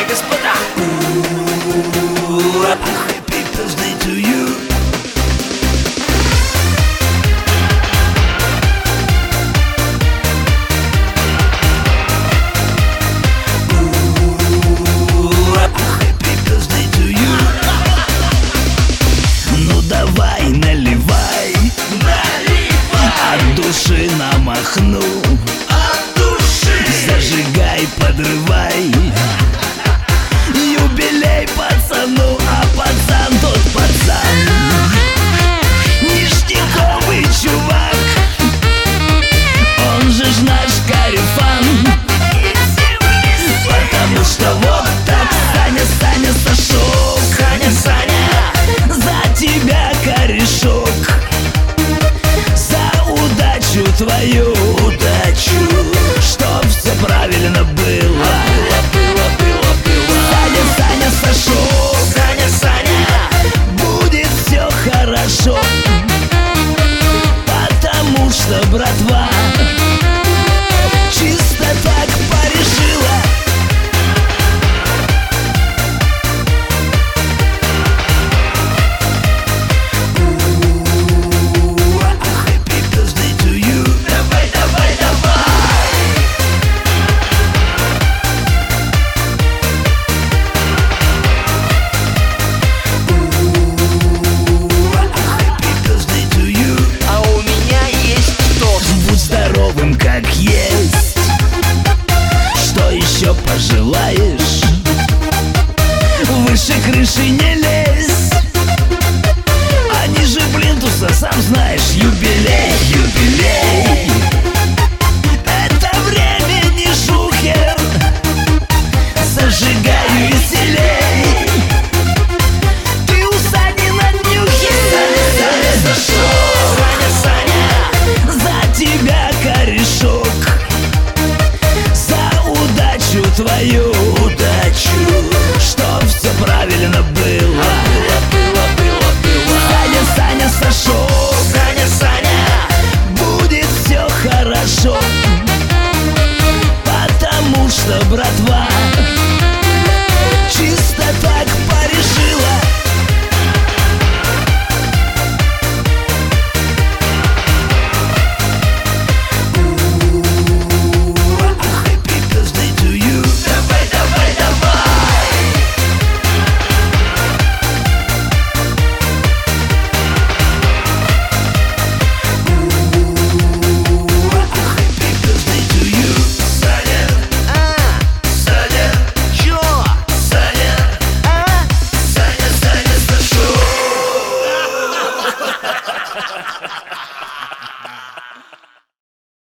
господа. Happy birthday to you. Happy birthday to you. Ну давай, наливай, от души намахну, зажигай, подрывай. Юбилей пацану, а пацан тот пацан, ништяковый чувак. Он же ж наш корефан, потому что вот так Саня, Саня, Сашок. Саня, Саня, За тебя корешок, за удачу твою, удачу, чтоб все правильно было. Саня, Саня, Сашок, Саня, Саня, будет все хорошо, потому что братва чисто так порешила. Happy birthday to you. давай, давай, давай. Happy birthday to you. А у меня есть тост. Будь здоровым, как есть. Что еще пожелаешь? Выше крыши не лезь, а ниже плинтуса, сам знаешь, юбилей, юбилей.